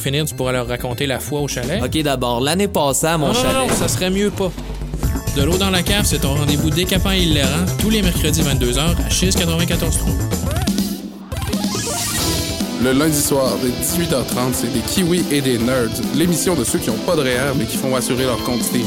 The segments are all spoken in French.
finir, tu pourras leur raconter la foi au chalet. OK, d'abord, l'année passée à mon chalet. Non, ça serait mieux pas. De l'eau dans la cave, c'est ton rendez-vous décapant et hilarant tous les mercredis 22h à Chiz 94.3. Le lundi soir, dès 18h30, c'est des kiwis et des nerds, l'émission de ceux qui n'ont pas de REER mais qui font assurer leur compte Steam.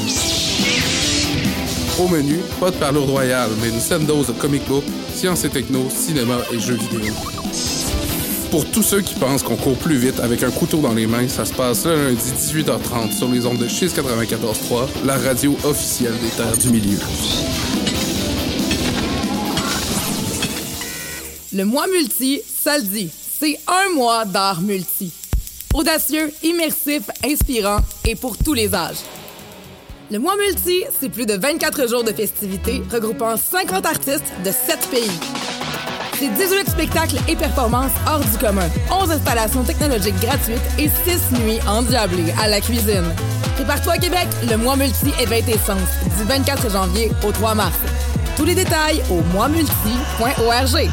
Au menu, pas de parlour royale, mais une saine dose de comic book, science et techno, cinéma et jeux vidéo. Pour tous ceux qui pensent qu'on court plus vite avec un couteau dans les mains, ça se passe le lundi 18h30 sur les ondes de Chiz 94.3, la radio officielle des Terres du Milieu. Le mois multi, ça le dit, c'est un mois d'art multi. Audacieux, immersif, inspirant et pour tous les âges. Le mois multi, c'est plus de 24 jours de festivités regroupant 50 artistes de 7 pays. C'est 18 spectacles et performances hors du commun, 11 installations technologiques gratuites et 6 nuits endiablées à la cuisine. Prépare-toi à Québec, le mois multi éveille tes sens du 24 janvier au 3 mars. Tous les détails au moismulti.org.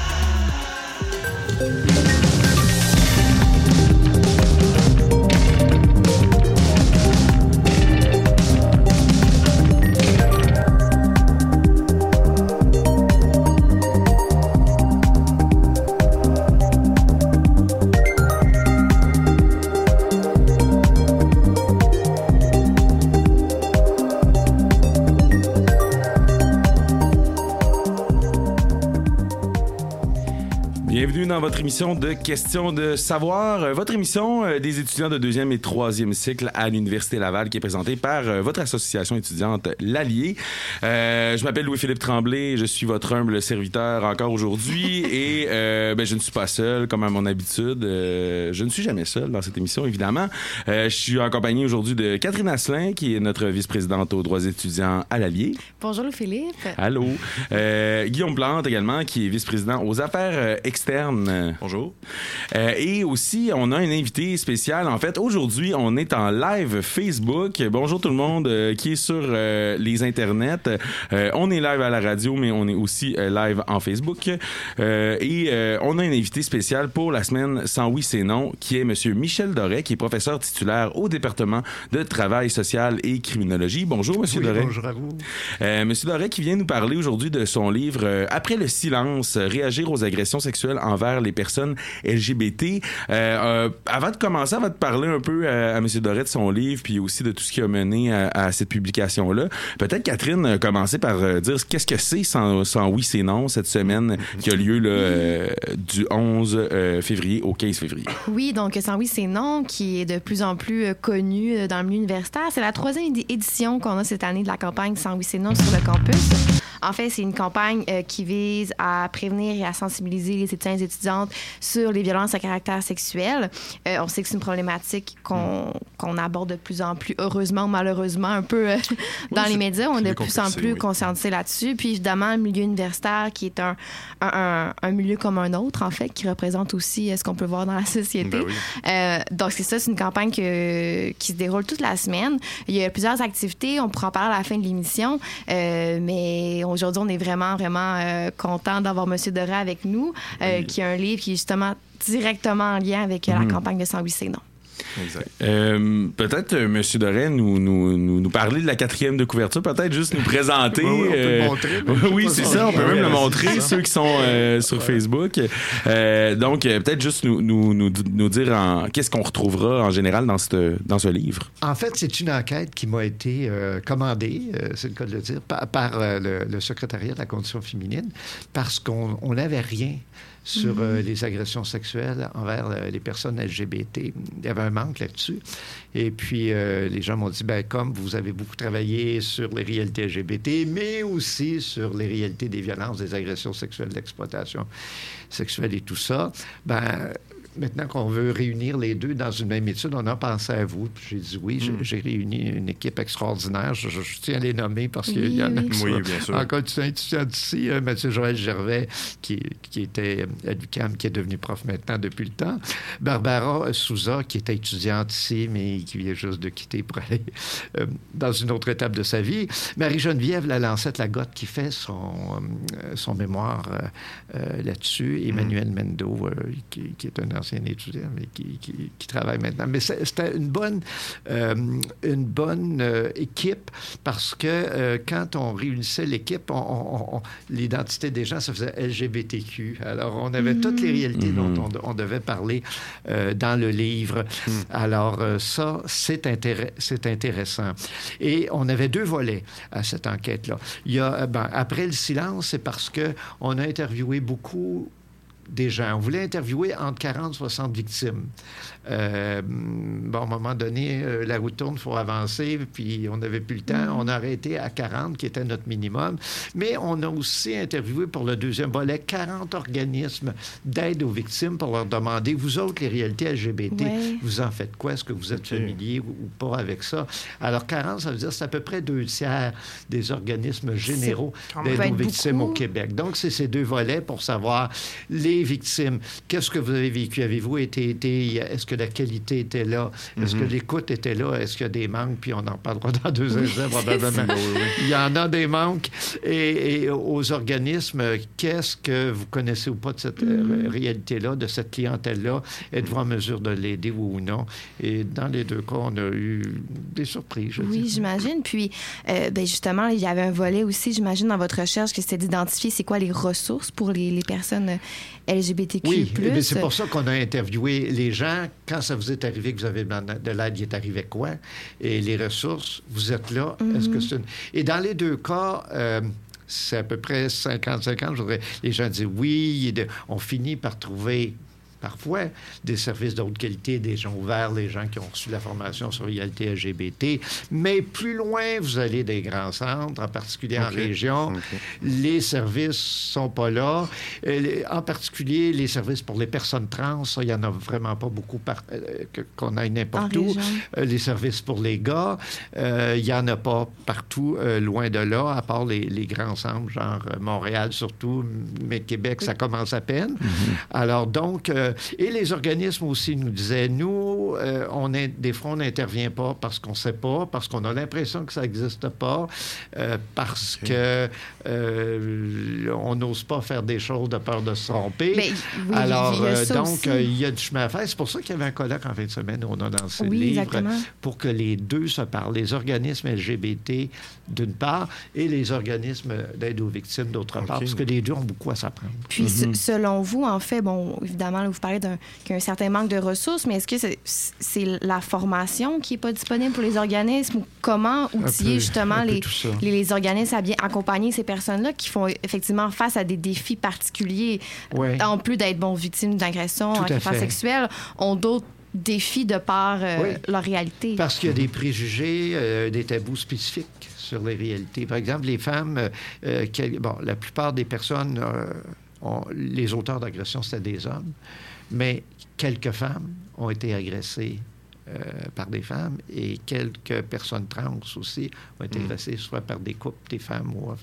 Bienvenue dans votre émission de Questions de savoir, votre émission des étudiants de 2e et 3e cycle à l'Université Laval qui est présentée par votre association étudiante L'Allier. Je m'appelle Louis-Philippe Tremblay, je suis votre humble serviteur encore aujourd'hui et je ne suis pas seul comme à mon habitude. Je ne suis jamais seul dans cette émission évidemment. Je suis en compagnie aujourd'hui de Catherine Asselin qui est notre vice-présidente aux droits étudiants à L'Allier. Bonjour Louis-Philippe. Allô. Guillaume Plante également qui est vice-président aux affaires externes. Bonjour. Et aussi, on a un invité spécial. En fait, aujourd'hui, on est en live Facebook. Bonjour tout le monde qui est sur les internets. On est live à la radio, mais on est aussi live en Facebook. On a un invité spécial pour la semaine Sans oui, c'est non, qui est Monsieur Michel Doré, qui est professeur titulaire au département de travail social et criminologie. Bonjour, Monsieur Doré. Bonjour à vous. Monsieur Doré qui vient nous parler aujourd'hui de son livre Après le silence, réagir aux agressions sexuelles envers les personnes LGBT. Avant de commencer, avant de parler un peu à M. Doré de son livre, puis aussi de tout ce qui a mené à cette publication-là, peut-être, Catherine, commencer par dire qu'est-ce que c'est sans oui, c'est non, cette semaine qui a lieu là, du 11 février au 15 février. Oui, donc sans oui, c'est non, qui est de plus en plus connu dans le milieu universitaire. C'est la 3e édition qu'on a cette année de la campagne Sans oui, c'est non sur le campus. En fait, c'est une campagne qui vise à prévenir et à sensibiliser les étudiants et étudiantes sur les violences à caractère sexuel. On sait que c'est une problématique qu'on aborde de plus en plus, heureusement ou malheureusement, un peu dans les médias. On est de plus en plus conscientisés là-dessus. Puis évidemment, le milieu universitaire qui est un milieu comme un autre, en fait, qui représente aussi ce qu'on peut voir dans la société. Ben oui. Donc c'est ça, c'est une campagne qui se déroule toute la semaine. Il y a plusieurs activités. On pourra en parler à la fin de l'émission. Mais aujourd'hui, on est vraiment, vraiment content d'avoir M. Doré avec nous, qui a un livre qui est justement directement en lien avec la campagne de Sans oui, c'est non. Exact. Peut-être, M. Doré, nous parler de la 4e de couverture, peut-être juste nous présenter. Oui, on peut le montrer. Oui, c'est ça, on peut même le montrer, ça. ceux qui sont sur Facebook. Donc, peut-être juste nous dire qu'est-ce qu'on retrouvera en général dans ce livre. En fait, c'est une enquête qui m'a été commandée, c'est le cas de le dire, par le secrétariat de la condition féminine, parce qu'on n'avait rien sur les agressions sexuelles envers les personnes LGBT. Il y avait un manque là-dessus. Et puis, les gens m'ont dit, comme vous avez beaucoup travaillé sur les réalités LGBT, mais aussi sur les réalités des violences, des agressions sexuelles, de l'exploitation sexuelle et tout ça, maintenant qu'on veut réunir les deux dans une même étude, on a pensé à vous. Puis j'ai dit oui, j'ai réuni une équipe extraordinaire. Je tiens à les nommer parce qu'il y en a qui sont bien sûr. encore étudiants d'ici. Mathieu Joël Gervais, qui était à l'UQAM, qui est devenu prof maintenant depuis le temps. Barbara Souza, qui était étudiante ici, mais qui vient juste de quitter pour aller dans une autre étape de sa vie. Marie-Geneviève Lalancette-Lagotte, qui fait son mémoire là-dessus. Emmanuel Mendo, qui est un ancien étudiant, mais qui travaille maintenant. Mais c'était une bonne équipe parce que quand on réunissait l'équipe, l'identité des gens, ça faisait LGBTQ. Alors, on avait toutes les réalités dont on devait parler dans le livre. Alors, ça, c'est intéressant. Et on avait 2 volets à cette enquête-là. Il y a, après le silence, c'est parce qu'on a interviewé beaucoup des gens. On voulait interviewer entre 40 et 60 victimes. À un moment donné, la roue tourne, il faut avancer, puis on n'avait plus le temps. On a arrêté à 40, qui était notre minimum. Mais on a aussi interviewé pour le 2e volet 40 organismes d'aide aux victimes pour leur demander, vous autres, les réalités LGBT, vous en faites quoi? Est-ce que vous êtes familiers ou pas avec ça? Alors, 40, ça veut dire que c'est à peu près 2/3 des organismes généraux d'aide aux victimes au Québec. Donc, c'est ces 2 volets pour savoir les victimes. Qu'est-ce que vous avez vécu? Avez-vous été... Est-ce que la qualité était là? Est-ce que l'écoute était là? Est-ce qu'il y a des manques? Puis on en parlera dans 2 instants, probablement. Il y en a des manques. Et aux organismes, qu'est-ce que vous connaissez ou pas de cette réalité-là, de cette clientèle-là? Êtes-vous en mesure de l'aider ou non? Et dans les 2 cas, on a eu des surprises, je dis. J'imagine. Puis, justement, il y avait un volet aussi, j'imagine, dans votre recherche, que c'était d'identifier c'est quoi les ressources pour les personnes LGBTQ+. Oui, mais c'est pour ça qu'on a interviewé les gens. Quand ça vous est arrivé que vous avez de l'aide, il est arrivé quoi? Et les ressources, vous êtes là. Est-ce que c'est une... Et dans les 2 cas, c'est à peu près 50-50. Les gens disent oui. On finit par trouver... parfois, des services de haute qualité, des gens ouverts, les gens qui ont reçu la formation sur réalité LGBT. Mais plus loin, vous allez des grands centres, en particulier en région. Les services sont pas là. En particulier, les services pour les personnes trans, ça, il n'y en a vraiment pas beaucoup qu'on aille n'importe où. Les services pour les gars, il n'y en a pas partout, loin de là, à part les grands centres, genre Montréal surtout, mais Québec, ça commence à peine. Alors donc... et les organismes aussi nous disaient, nous, des fois, on n'intervient pas parce qu'on ne sait pas, parce qu'on a l'impression que ça n'existe pas, parce que on n'ose pas faire des choses de peur de se tromper. Mais, oui, alors, il y a du chemin à faire. C'est pour ça qu'il y avait un colloque en fin de semaine où on a lancé le livre, pour que les 2 se parlent. Les organismes LGBT, d'une part, et les organismes d'aide aux victimes, d'autre part, parce que les 2 ont beaucoup à s'apprendre. Puis, selon vous, en fait, bon, évidemment, là, vous parlez qu'il y a un certain manque de ressources, mais est-ce que c'est la formation qui n'est pas disponible pour les organismes ou comment outiller justement les organismes à bien accompagner ces personnes-là qui font effectivement face à des défis particuliers, en plus d'être victimes d'agressions, agressions sexuelles, ont d'autres défis de par leur réalité? Parce qu'il y a des préjugés, des tabous spécifiques sur les réalités. Par exemple, les femmes, la plupart des personnes, les auteurs d'agressions, c'était des hommes, mais quelques femmes ont été agressées par des femmes et quelques personnes trans aussi ont été agressées soit par des couples, des femmes ou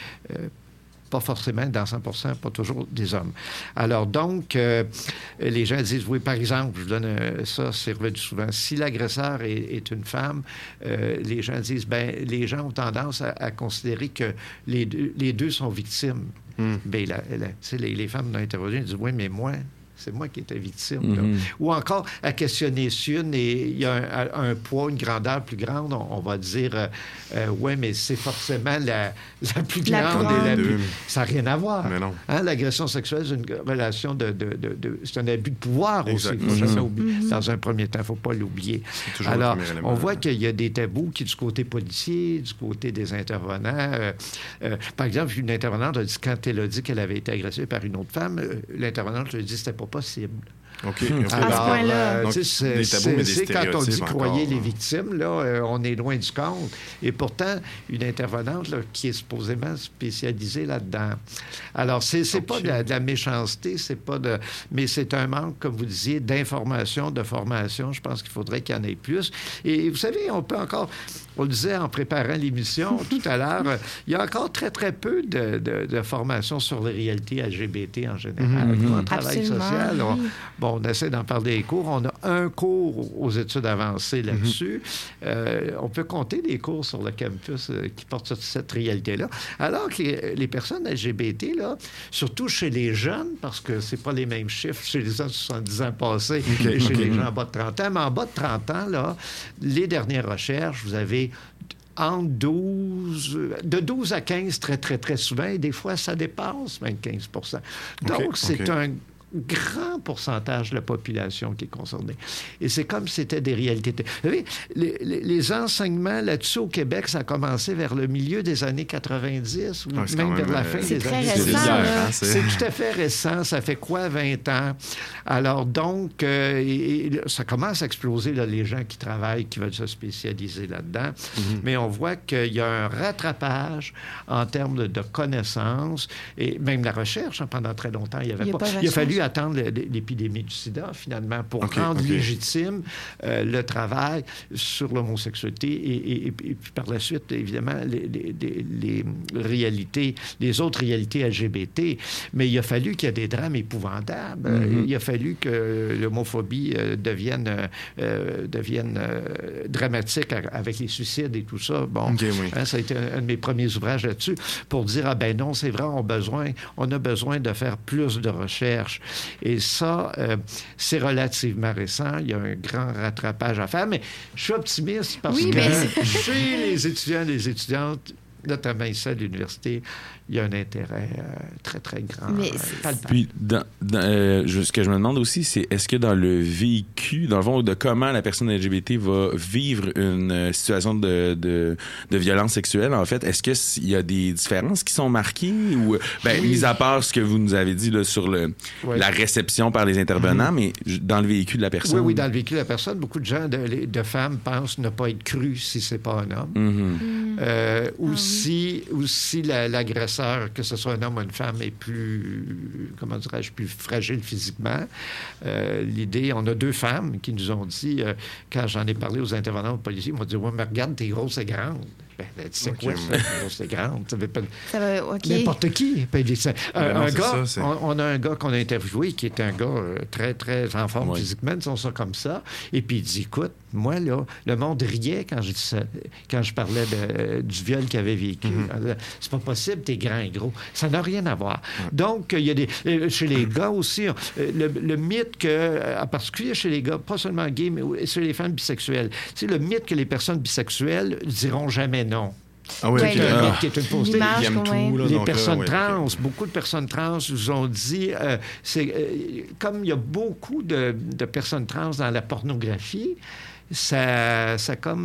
pas forcément dans 100%, pas toujours des hommes. Alors donc, les gens disent, oui, par exemple, je vous donne ça, c'est revenu souvent, si l'agresseur est une femme, les gens disent, les gens ont tendance à considérer que les deux sont victimes. Les femmes ont interrogé, elles disent, oui, mais moi... c'est moi qui étais victime. Ou encore, à questionner une et il y a un poids, une grandeur plus grande, on va dire, oui, mais c'est forcément la plus grande. Ça n'a rien à voir. Mais non. L'agression sexuelle, c'est une relation c'est un abus de pouvoir aussi. Il ne faut jamais oublier. Dans un premier temps, il ne faut pas l'oublier. Alors, on voit qu'il y a des tabous qui, du côté policier, du côté des intervenants. Par exemple, une intervenante a dit, quand elle a dit qu'elle avait été agressée par une autre femme, l'intervenante lui a dit que c'était pas possible. OK. Alors, donc, des tabous, mais des stéréotypes quand on dit croyez encore, les victimes, là, on est loin du compte. Et pourtant, une intervenante là, qui est supposément spécialisée là-dedans. Alors, c'est pas de la méchanceté, c'est pas de... mais c'est un manque, comme vous disiez, d'information, de formation. Je pense qu'il faudrait qu'il y en ait plus. Et vous savez, on peut encore... On le disait en préparant l'émission tout à l'heure, il y a encore très, très peu de formation sur les réalités LGBT en général. En travail social, Bon, on essaie d'en parler des cours. On a un cours aux études avancées là-dessus. On peut compter des cours sur le campus qui portent sur cette réalité-là. Alors que les personnes LGBT, là, surtout chez les jeunes, parce que c'est pas les mêmes chiffres chez les gens de 70 ans passés et chez les gens en bas de 30 ans, mais en bas de 30 ans, là, les dernières recherches, vous avez de 12 à 15 très, très, très souvent, et des fois, ça dépasse même 15 %. Donc, c'est un grand pourcentage de la population qui est concernée. Et c'est comme si c'était des réalités. Vous savez, les enseignements là-dessus au Québec, ça a commencé vers le milieu des années 90 ou même vers la fin des années 90. C'est tout à fait récent. Ça fait quoi, 20 ans? Alors donc, ça commence à exploser, là, les gens qui travaillent, qui veulent se spécialiser là-dedans. Mais on voit qu'il y a un rattrapage en termes de connaissances et même la recherche. Pendant très longtemps, il a fallu attendre l'épidémie du sida, finalement, pour rendre légitime le travail sur l'homosexualité et puis par la suite, évidemment, les réalités, les autres réalités LGBT. Mais il a fallu qu'il y ait des drames épouvantables. Il a fallu que l'homophobie devienne dramatique avec les suicides et tout ça. Bon, ça a été un de mes premiers ouvrages là-dessus pour dire, ah ben non, c'est vrai, on a besoin de faire plus de recherche. Et ça, c'est relativement récent. Il y a un grand rattrapage à faire. Mais je suis optimiste parce que chez les étudiants et les étudiantes, notamment ici à l'université, il y a un intérêt très, très grand. Puis, ce que je me demande aussi, c'est est-ce que dans le vécu, dans le fond, de comment la personne LGBT va vivre une situation de violence sexuelle, en fait, est-ce qu'il y a des différences qui sont marquées ou, mis à part ce que vous nous avez dit là, sur la réception par les intervenants, mais dans le vécu de la personne? Oui, dans le vécu de la personne, beaucoup de gens, de femmes, pensent ne pas être crues si c'est pas un homme. Aussi l'agresseur, que ce soit un homme ou une femme, est plus, comment dirais-je, plus fragile physiquement. L'idée, on a 2 femmes qui nous ont dit, quand j'en ai parlé aux intervenants policiers, ils m'ont dit, ouais, mais regarde, t'es grosse et grande. Ben, tu sais quoi, ça, grosse et grande? N'importe qui peut dire ça. On a un gars qu'on a interviewé qui est un gars très, très en forme physiquement, disons ça comme ça. Et puis il dit, écoute, moi, là, le monde riait quand je parlais du viol qu'il avait vécu. C'est pas possible, t'es grand et gros. Ça n'a rien à voir. Donc, il y a chez les gars aussi, le mythe que, en particulier chez les gars, pas seulement gays, mais chez les femmes bisexuelles, c'est le mythe que les personnes bisexuelles diront jamais non. Ah oui, qui est une fausseté. Les personnes trans, beaucoup de personnes trans nous ont dit, comme il y a beaucoup de personnes trans dans la pornographie, ça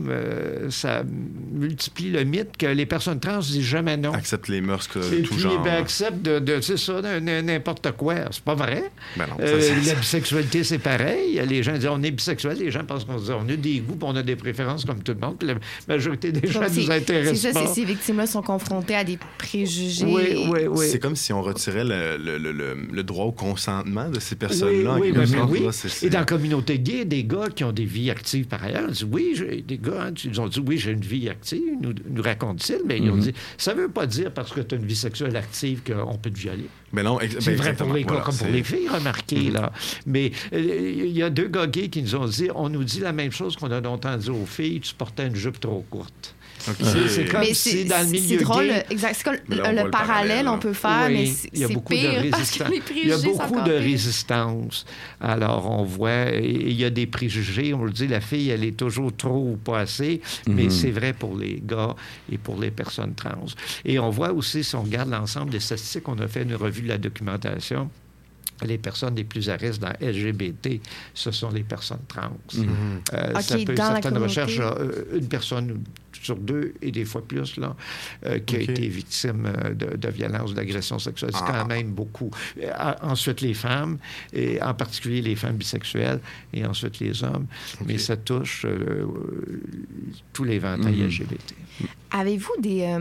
multiplie le mythe que les personnes trans disent jamais non. Acceptent les mœurs de tout genre. Acceptent c'est ça, n'importe quoi. C'est pas vrai. Ben non, la bisexualité, c'est pareil. Les gens disent on est bisexuel. Les gens pensent qu'on a des goûts, on a des préférences comme tout le monde. Puis la majorité des gens nous intéressent pas. Ces victimes-là sont confrontées à des préjugés. Oui. C'est comme si on retirait le droit au consentement de ces personnes-là. Et dans la communauté gay, des gars qui ont des vies actives par ailleurs, ils disent, des gars, ils ont dit, oui, j'ai une vie active, nous racontent-ils, mais ils ont dit, ça veut pas dire parce que tu as une vie sexuelle active qu'on peut te violer. Mais non, c'est vrai pour les gars comme pour les filles, remarquez, là. Mais il y a 2 gars gays qui nous ont dit, on nous dit la même chose qu'on a longtemps dit aux filles, tu portais une jupe trop courte. C'est comme si dans le milieu c'est drôle, gay... exact. C'est comme le parallèle on peut faire, mais c'est pire parce que les préjugés, il y a beaucoup de résistance. Alors, on voit... Il y a des préjugés. On le dit, la fille, elle est toujours trop ou pas assez, mais c'est vrai pour les gars et pour les personnes trans. Et on voit aussi, si on regarde l'ensemble des statistiques, on a fait une revue de la documentation. Les personnes les plus à risque dans LGBT, ce sont les personnes trans. Certaines recherches, une personne sur 2 et des fois plus là, qui a été victime de violence ou d'agression sexuelle. C'est quand même beaucoup. Ensuite, les femmes, et en particulier les femmes bisexuelles, et ensuite les hommes. Mais ça touche tous les ventails LGBT. Avez-vous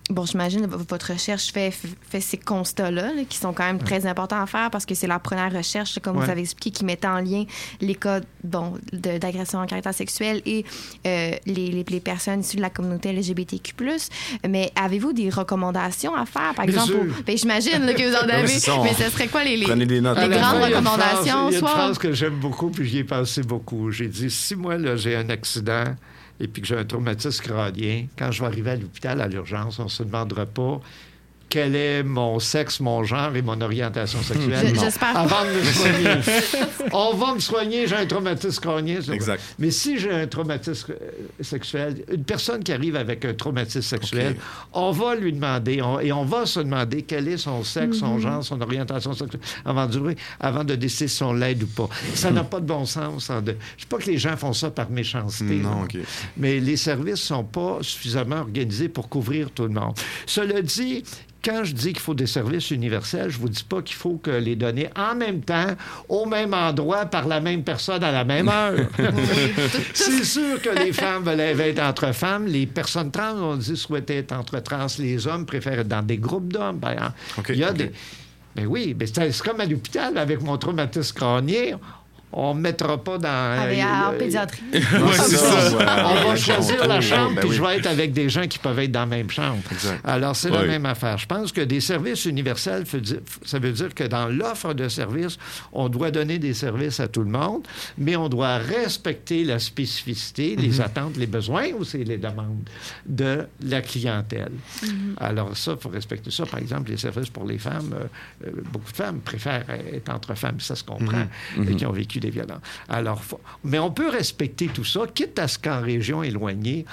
bon, j'imagine votre recherche fait ces constats-là là, qui sont quand même très importants à faire parce que c'est la première recherche, comme vous avez expliqué, qui mettait en lien les cas d'agression en caractère sexuel et les personnes issues de la communauté LGBTQ+. Mais avez-vous des recommandations à faire, par exemple? J'imagine là, que vous en avez, mais ce serait quoi les grandes recommandations? Il y a une phrase que j'aime beaucoup, puis j'y ai pensé beaucoup. J'ai dit, si moi, là, j'ai un accident et puis que j'ai un traumatisme crânien, quand je vais arriver à l'hôpital, à l'urgence, on ne se demandera pas quel est mon sexe, mon genre et mon orientation sexuelle. J'espère avant de me soigner. On va me soigner, j'ai un traumatisme crânien. Exact. Mais si j'ai un traumatisme sexuel, une personne qui arrive avec un traumatisme sexuel, on va lui demander, et on va se demander quel est son sexe, son genre, son orientation sexuelle, avant de décider si on l'aide ou pas. Ça n'a pas de bon sens. Je ne dis pas que les gens font ça par méchanceté. Non, mais les services ne sont pas suffisamment organisés pour couvrir tout le monde. Cela dit, quand je dis qu'il faut des services universels, je ne vous dis pas qu'il faut que les donner en même temps, au même endroit, par la même personne à la même heure. C'est sûr que les femmes veulent être entre femmes. Les personnes trans, on dit, souhaiter être entre trans. Les hommes préfèrent être dans des groupes d'hommes, par exemple. Il y a des... Mais oui, mais c'est comme à l'hôpital, avec mon traumatisme crânien. On ne mettra pas dans... en pédiatrie. On va choisir la chambre, puis je vais être avec des gens qui peuvent être dans la même chambre. Exact. Alors, c'est la même affaire. Je pense que des services universels, ça veut dire que dans l'offre de services, on doit donner des services à tout le monde, mais on doit respecter la spécificité, les attentes, les besoins aussi, les demandes de la clientèle. Alors ça, il faut respecter ça. Par exemple, les services pour les femmes, beaucoup de femmes préfèrent être entre femmes, ça se comprend, et qui ont vécu des violences. Alors, mais on peut respecter tout ça, quitte à ce qu'en région éloignée,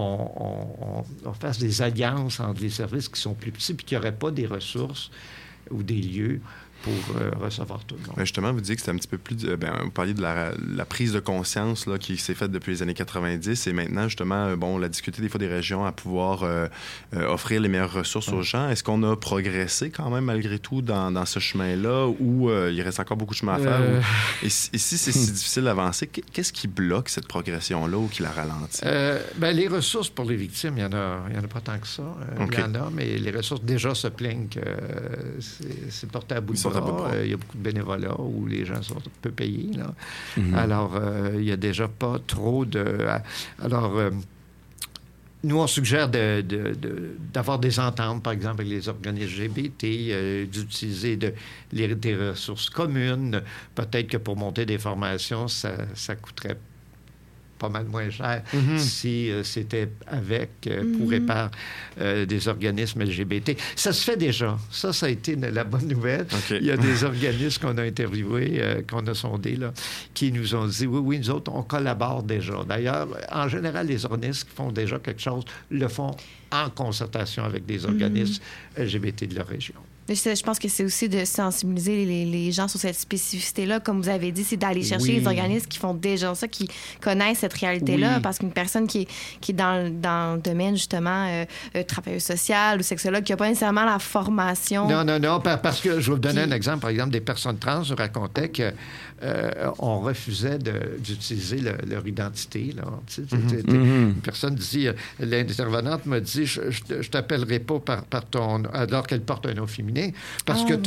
on fasse des alliances entre les services qui sont plus petits puis qu'il n'y aurait pas des ressources ou des lieux pour recevoir tout le monde. Mais justement, vous dites que c'était un petit peu plus... vous parliez de la prise de conscience là, qui s'est faite depuis les années 90 et maintenant, justement, on a discuté des fois des régions à pouvoir offrir les meilleures ressources aux gens. Est-ce qu'on a progressé quand même malgré tout dans ce chemin-là ou il reste encore beaucoup de chemin à faire? Et si c'est si difficile d'avancer, qu'est-ce qui bloque cette progression-là ou qui la ralentit? Les ressources pour les victimes, il y en a pas tant que ça. Il y en a, mais les ressources déjà se plaignent que c'est porté à bout de bras. Il y a beaucoup de bénévolat où les gens sont peu payés. Là. Alors, il n'y a déjà pas trop de... Alors, nous, on suggère d'avoir des ententes, par exemple, avec les organismes LGBT, d'utiliser des ressources communes. Peut-être que pour monter des formations, ça coûterait pas mal moins cher si c'était avec, pour et par des organismes LGBT. Ça se fait déjà. Ça a été la bonne nouvelle. Il y a des organismes qu'on a interviewés, qu'on a sondés, là, qui nous ont dit, oui, nous autres, on collabore déjà. D'ailleurs, en général, les organismes qui font déjà quelque chose le font en concertation avec des organismes LGBT de leur région. Je pense que c'est aussi de sensibiliser les gens sur cette spécificité-là. Comme vous avez dit, c'est d'aller chercher les organismes qui font déjà ça, qui connaissent cette réalité-là. Parce qu'une personne qui est dans le domaine, justement, travailleuse sociale ou sexologue, qui n'a pas nécessairement la formation... Non, parce que je vais vous donner un exemple. Par exemple, des personnes trans racontaient que on refusait d'utiliser leur identité. Là. Une personne dit, l'intervenante m'a dit, je t'appellerai pas par ton... alors qu'elle porte un nom féminin, parce que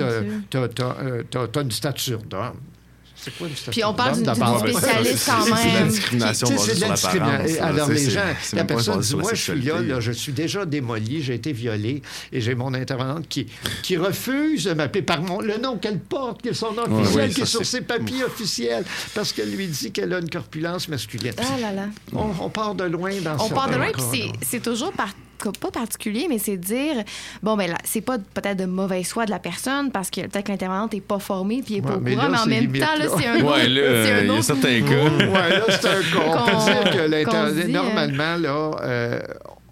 t'as une stature d'homme. C'est quoi une stature Puis on parle d'une spécialiste quand même. C'est de la discrimination basée sur l'apparence. Alors les gens, la personne dit, moi je suis là, je suis déjà démolie, j'ai été violée, et j'ai mon intervenante qui refuse de m'appeler par le nom qu'elle porte, qui est son nom officiel, qui est sur ses papiers officiels, parce qu'elle lui dit qu'elle a une corpulence masculine. Ah là là. On part de loin dans ça. On part de loin, puis c'est toujours pas particulier, mais c'est de dire, là, c'est pas peut-être de mauvaise foi de la personne parce que peut-être que l'intervenante n'est pas formée puis elle n'est pas au courant, mais en même temps, là, c'est un autre... il y a certains cas. Là, c'est un cas. On peut dire que l'intervenante, normalement, là...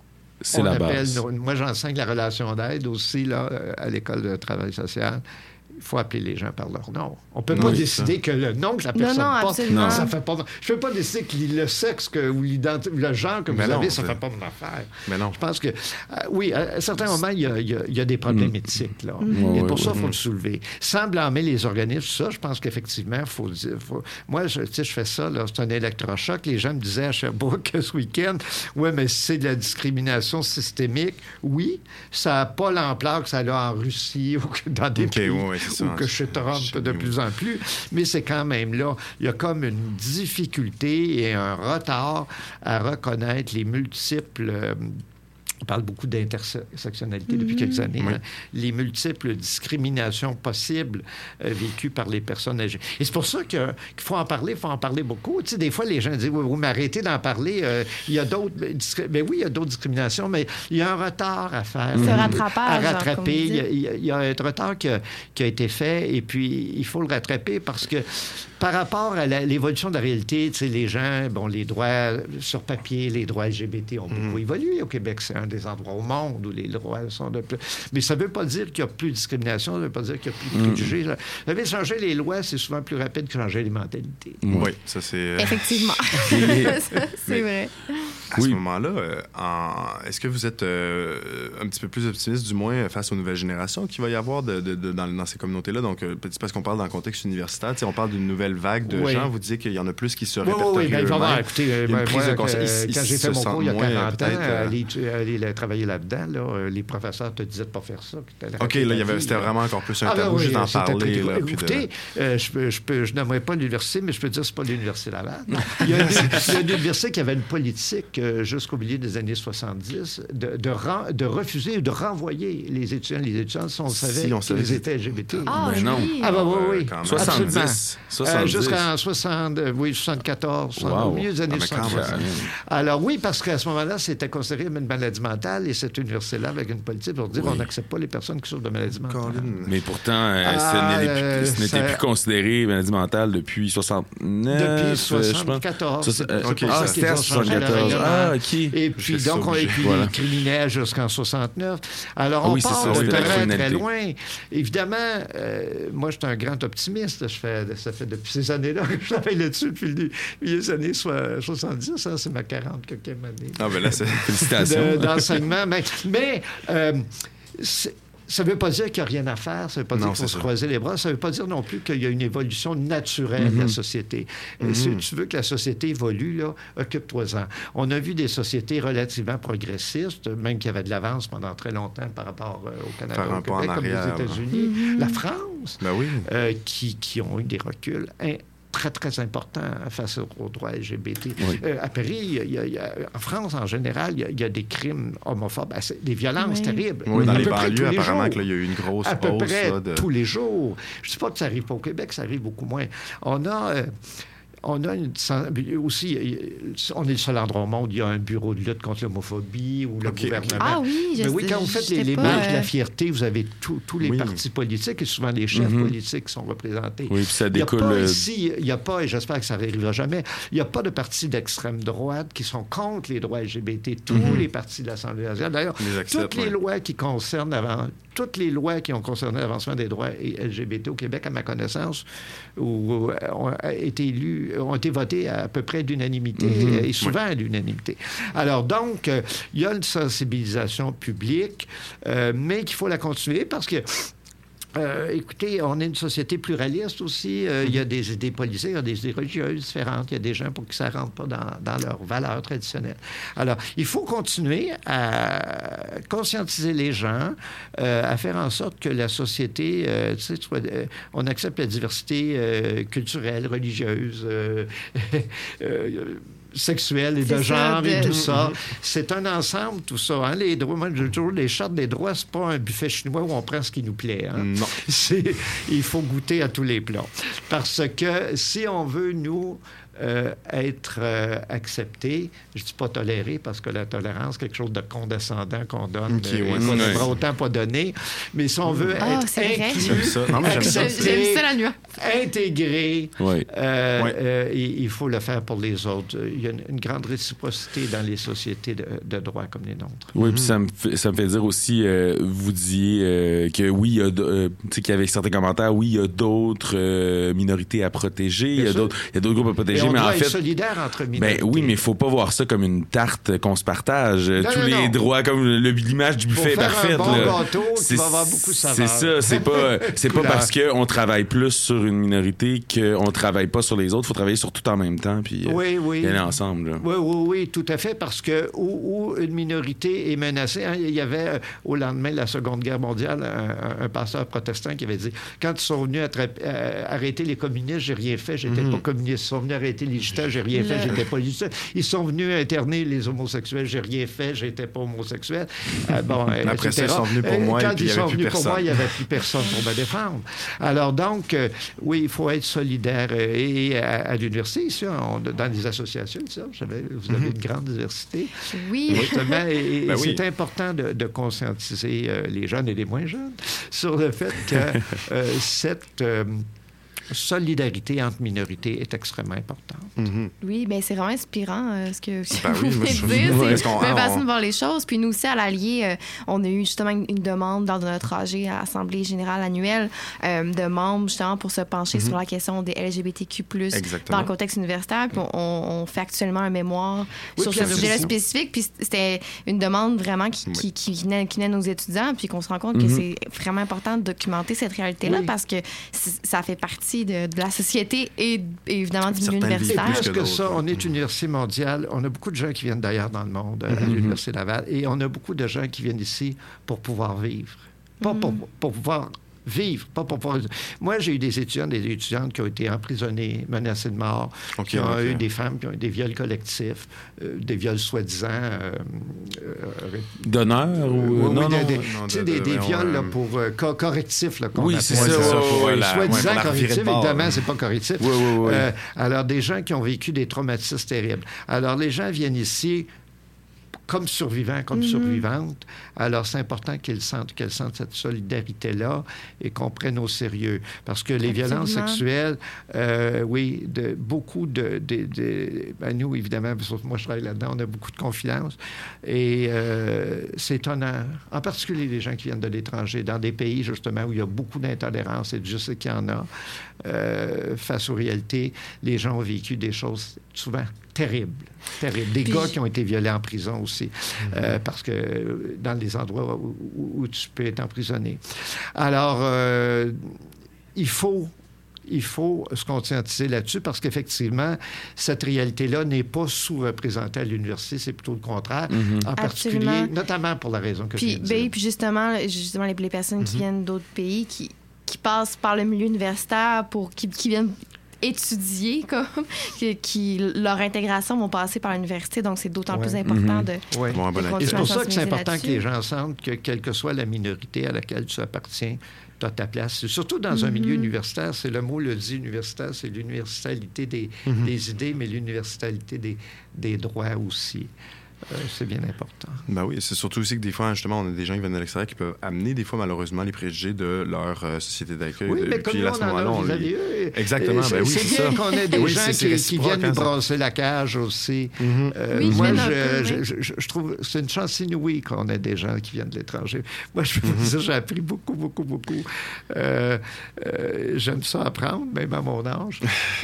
c'est la base. Moi, j'enseigne la relation d'aide aussi, là, à l'école de travail social. faut appeler les gens par leur nom. On ne peut pas décider que le nom que la personne porte, ça fait pas... Je ne peux pas décider que le sexe ou le genre que vous avez, ça ne fait pas mon affaire. Mais non. Je pense que, oui, à certains moments, il y a des problèmes éthiques. Là. Et pour ça, il faut le soulever. Sans blâmer les organismes, ça, je pense qu'effectivement, il faut dire... Moi, je fais ça, là, c'est un électrochoc. Les gens me disaient à Sherbrooke ce week-end, oui, mais c'est de la discrimination systémique. Oui, ça n'a pas l'ampleur que ça a en Russie ou dans des pays ou que chez Trump de plus en plus, mais c'est quand même là. Il y a comme une difficulté et un retard à reconnaître les multiples... On parle beaucoup d'intersectionnalité depuis quelques années. Oui. Hein, les multiples discriminations possibles vécues par les personnes âgées. Et c'est pour ça qu'il faut en parler beaucoup. Tu sais, des fois, les gens disent, oui, mais arrêtez d'en parler. Il y a d'autres... Ben oui, il y a d'autres discriminations, mais il y a un retard à faire. Ce rattrapage. À rattraper. Il y a un retard qui a été fait, et puis il faut le rattraper parce que par rapport à l'évolution de la réalité, tu sais, les gens, les droits sur papier, les droits LGBT ont beaucoup évolué. Au Québec, c'est un des endroits au monde où les droits sont de plus... Mais ça ne veut pas dire qu'il n'y a plus de discrimination, ça ne veut pas dire qu'il n'y a plus de préjugés. Vous savez, changer les lois, c'est souvent plus rapide que changer les mentalités. Oui, ça c'est... Effectivement. C'est vrai. À ce moment-là, est-ce que vous êtes un petit peu plus optimiste, du moins, face aux nouvelles générations qu'il va y avoir dans ces communautés-là? Donc, c'est parce qu'on parle dans le contexte universitaire, on parle d'une nouvelle vague de gens. Vous disiez qu'il y en a plus qui se répertorient eux-mêmes. Écoutez, moi, quand j'ai fait mon cours il y a 40 ans, aller travailler là-dedans, les professeurs te disaient de ne pas faire ça. OK, là, c'était vraiment encore plus un tabou juste d'en parler. Écoutez, je n'aimerais pas l'université, mais je peux dire que ce n'est pas l'université Laval. Il y a une université qui avait une politique jusqu'au milieu des années 70 de refuser ou de renvoyer les étudiants. Les étudiants, si on savait qu'ils étaient LGBT. Ah, mais non. Ah, oui. 70. Jusqu'en 74, au milieu des années 70. Alors oui, parce qu'à ce moment-là, c'était considéré une maladie mentale et cette université-là, avec une politique pour dire on n'accepte pas les personnes qui souffrent de maladie mentale. Mais pourtant, ce n'était plus considéré maladie mentale depuis 69. Depuis 74. C'était à 74. Ah, OK. Et puis, donc, on criminel jusqu'en 69. Alors, on part de très, très loin. Évidemment, moi, je suis un grand optimiste. Ça fait depuis ces années-là que je travaille là-dessus depuis le milieu des années 70. Ça, c'est ma 40e année. Ah, ben là, c'est... Félicitations. D'enseignement. Mais ça ne veut pas dire qu'il n'y a rien à faire, ça ne veut pas dire qu'il faut se croiser les bras, ça ne veut pas dire non plus qu'il y a une évolution naturelle de la société. Si tu veux que la société évolue, là, occupe-toi-en. On a vu des sociétés relativement progressistes, même qui avaient de l'avance pendant très longtemps par rapport au Canada, au Québec, comme les États-Unis, la France, qui ont eu des reculs très, très important face aux droits LGBT. À Paris, en France, en général, il y a des crimes homophobes, des violences terribles. Oui, dans les banlieues, apparemment, il y a eu une grosse hausse. À peu près tous les jours. Je ne dis pas que ça n'arrive pas au Québec, ça arrive beaucoup moins. On a aussi, on est le seul endroit au monde où il y a un bureau de lutte contre l'homophobie ou le gouvernement. Ah oui, mais oui, quand vous faites les marches de la fierté, vous avez tous les partis politiques et souvent les chefs politiques qui sont représentés. Oui, puis ça découle... Il n'y a pas, et j'espère que ça n'arrivera jamais, il n'y a pas de partis d'extrême droite qui sont contre les droits LGBT. Tous les partis de l'Assemblée nationale. D'ailleurs, toutes les lois qui concernent toutes les lois qui ont concerné l'avancement des droits LGBT au Québec, à ma connaissance, ont été votées à peu près d'unanimité, et souvent à l'unanimité. Alors donc, il y a une sensibilisation publique, mais qu'il faut la continuer parce que écoutez, on est une société pluraliste aussi. Il y a des idées politique, il y a des idées religieuses différentes. Il y a des gens pour qui ça ne rentre pas dans leurs valeurs traditionnelles. Alors, il faut continuer à conscientiser les gens, à faire en sorte que la société, on accepte la diversité culturelle, religieuse, sexuelle et de genre et tout ça. C'est un ensemble, tout ça. Hein? Les droits, moi, je dis toujours, les chartes des droits, c'est pas un buffet chinois où on prend ce qui nous plaît. Hein? Non. Il faut goûter à tous les plats. Parce que si on veut, nous, être accepté. Je dis pas toléré parce que la tolérance, quelque chose de condescendant qu'on donne, qu'on devrait autant pas donner. Mais si on veut être inclus, accepté, intégré, il faut le faire pour les autres. Il y a une grande réciprocité dans les sociétés de droit comme les nôtres. Oui, puis ça me fait dire aussi, vous disiez que oui, il y a, tu sais, qu'il y avait certains commentaires, oui, il y a d'autres minorités à protéger, il y a d'autres groupes à protéger, on mais doit en être fait, solidaire entre minorités. Ben oui, mais il faut pas voir ça comme une tarte qu'on se partage. Tous les droits, comme l'image du buffet est parfaite. Pour faire un bon gâteau, tu vas avoir beaucoup de saveurs. C'est ça, c'est pas parce qu'on travaille plus sur une minorité qu'on travaille pas sur les autres. Il faut travailler sur tout en même temps, puis y aller ensemble. Là. Oui, tout à fait, parce que où une minorité est menacée, il y avait, au lendemain de la Seconde Guerre mondiale, un pasteur protestant qui avait dit, quand ils sont venus arrêter les communistes, j'ai rien fait, j'étais pas communiste. Ils sont venus arrêter les gitans, j'ai rien fait, j'étais pas gitane. Ils sont venus interner les homosexuels, j'ai rien fait, j'étais pas homosexuel. Après ça, ils sont venus pour moi, quand ils sont venus pour moi, il n'y avait plus personne pour me défendre. Alors donc, oui, il faut être solidaire. Et à l'université, ici, dans les associations, vous avez une grande diversité. Oui. Justement, et c'est important de conscientiser les jeunes et les moins jeunes sur le fait que cette solidarité entre minorités est extrêmement importante. Oui, bien, c'est vraiment inspirant ce que vous venez de dire. C'est une façon de voir les choses. Puis nous aussi, à l'Allier, on a eu justement une demande dans notre AG, à l'Assemblée générale annuelle, de membres justement pour se pencher sur la question des LGBTQ+, dans le contexte universitaire. Puis on fait actuellement un mémoire sur ce sujet-là spécifique. Puis c'était une demande vraiment qui venait de nos étudiants, puis qu'on se rend compte que c'est vraiment important de documenter cette réalité-là parce que ça fait partie de la société et évidemment du milieu universitaire. Et plus que ça, on est une université mondiale. On a beaucoup de gens qui viennent d'ailleurs dans le monde, à l'Université Laval, et on a beaucoup de gens qui viennent ici pour pouvoir vivre. Pas pour pouvoir vivre, pas pour pouvoir... Moi, j'ai eu des étudiants, des étudiantes qui ont été emprisonnés, menacés de mort, qui ont eu des femmes qui ont eu des viols collectifs, des viols soi-disant... d'honneur ou... des viols là, pour correctifs, là, qu'on appelle. C'est ça. Soi-disant correctif, évidemment, c'est pas correctif. Oui. Alors, des gens qui ont vécu des traumatismes terribles. Alors, les gens viennent ici comme survivants, comme survivantes. Alors, c'est important qu'elles sentent cette solidarité-là et qu'on prenne au sérieux. Parce que les violences sexuelles, beaucoup de nous, évidemment, moi, je travaille là-dedans, on a beaucoup de confiance. Et c'est étonnant, en particulier les gens qui viennent de l'étranger, dans des pays, justement, où il y a beaucoup d'intolérance, et je sais qu'il y en a, face aux réalités, les gens ont vécu des choses souvent terribles. Des gars qui ont été violés en prison aussi, parce que dans les endroits où tu peux être emprisonné. Alors, il faut se conscientiser là-dessus parce qu'effectivement, cette réalité-là n'est pas sous-représentée à l'université, c'est plutôt le contraire, en particulier, notamment pour la raison que je viens de dire. Puis justement les personnes qui viennent d'autres pays, qui passent par le milieu universitaire, qui viennent étudier, leur intégration vont passer par l'université, donc c'est d'autant plus important de et c'est pour ça que c'est important que les gens sentent que, quelle que soit la minorité à laquelle tu appartiens, tu as ta place. Surtout dans un milieu universitaire, c'est le mot le dit universitaire, c'est l'universalité des idées, mais l'universalité des droits aussi. C'est bien important. Ben oui, c'est surtout aussi que des fois, justement, on a des gens qui viennent de l'extérieur qui peuvent amener des fois, malheureusement, les préjugés de leur société d'accueil. Oui, mais comme nous, on en a, exactement, ben oui, c'est bien qu'on ait des gens qui viennent nous brasser la cage aussi. Moi, je trouve c'est une chance inouïe qu'on ait des gens qui viennent de l'étranger. Moi, je peux vous dire, j'ai appris beaucoup. J'aime ça apprendre, même à mon âge.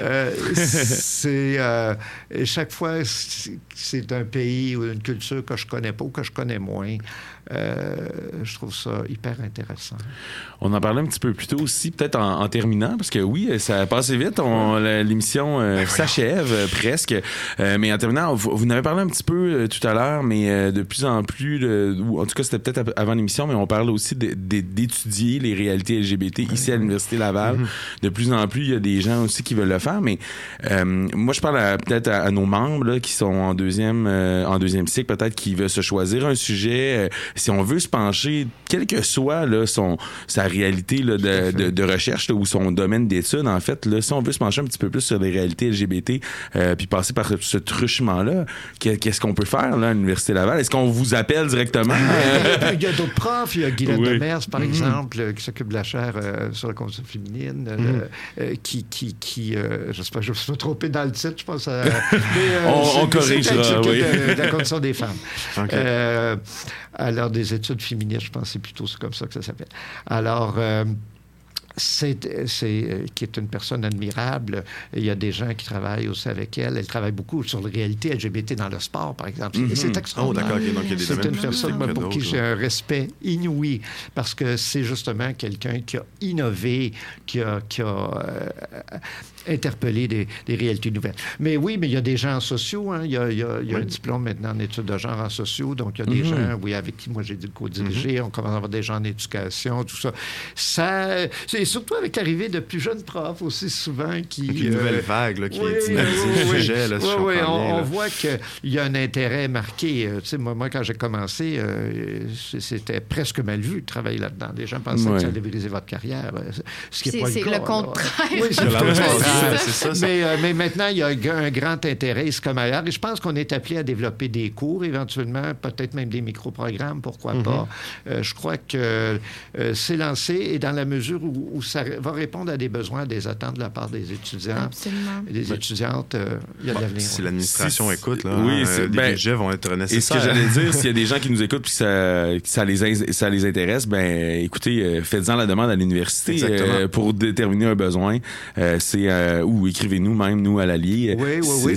Chaque fois, c'est un pays ou une culture que je connais pas ou que je connais moins. Je trouve ça hyper intéressant. On en parlait un petit peu plus tôt aussi, peut-être en terminant, parce que oui, ça a passé vite. L'émission s'achève presque. Mais en terminant, vous en avez parlé un petit peu tout à l'heure, mais de plus en plus, ou en tout cas, c'était peut-être avant l'émission, mais on parle aussi d'étudier les réalités LGBT ici à l'Université Laval. De plus en plus, il y a des gens aussi qui veulent le faire, mais moi, je parle peut-être à nos membres là, qui sont en deuxième cycle, peut-être qui veulent se choisir un sujet. Si on veut se pencher, quel que soit là, sa réalité là, de recherche là, ou son domaine d'études, en en fait, là, si on veut se pencher un petit peu plus sur les réalités LGBT, puis passer par ce truchement-là, qu'est-ce qu'on peut faire là, à l'Université Laval? Est-ce qu'on vous appelle directement? Il y a d'autres profs. Il y a Guylaine Demers, par exemple, qui s'occupe de la chaire sur la condition féminine, qui je sais pas, je me suis trompé dans le titre, je pense. On corrigera, oui. De la condition des femmes. Okay. Alors, des études féministes, je pense que c'est plutôt comme ça que ça s'appelle. Alors, qui est une personne admirable. Il y a des gens qui travaillent aussi avec elle. Elle travaille beaucoup sur la réalité LGBT dans le sport, par exemple. Et c'est extraordinaire. Oh, d'accord. Okay. Donc, il y a des c'est une personne pour qui j'ai un respect respect inouï parce que c'est justement quelqu'un qui a innové, qui a interpellé des réalités nouvelles. Mais oui, mais il y a des gens sociaux. Hein. Il y a un diplôme maintenant en études de genre en sociaux. Donc, il y a des gens, avec qui moi j'ai dû co-diriger. On commence à avoir des gens en éducation, tout ça. C'est surtout avec l'arrivée de plus jeunes profs aussi souvent qui... une nouvelle vague là, qui est dynamisée le sujet. Là, on voit qu'il y a un intérêt marqué. Tu sais, moi, quand j'ai commencé, c'était presque mal vu de travailler là-dedans. Les gens pensaient que ça allait briser votre carrière. Ce qui n'est pas le cas. C'est le contraire. Oui, c'est le contraire. C'est ça. Mais maintenant, il y a un grand intérêt. C'est comme ailleurs. Et je pense qu'on est appelé à développer des cours, éventuellement, peut-être même des micro-programmes, pourquoi pas. Je crois que c'est lancé et dans la mesure où ça va répondre à des besoins, des attentes de la part des étudiants. Absolument. Et des étudiantes, il y a de l'avenir. Si l'administration écoute, là, les budgets vont être nécessaires. Et ce que j'allais dire, s'il y a des gens qui nous écoutent et ça les intéresse, écoutez, faites-en la demande à l'université pour déterminer un besoin. Ou écrivez-nous même, nous, à l'Allier. Oui.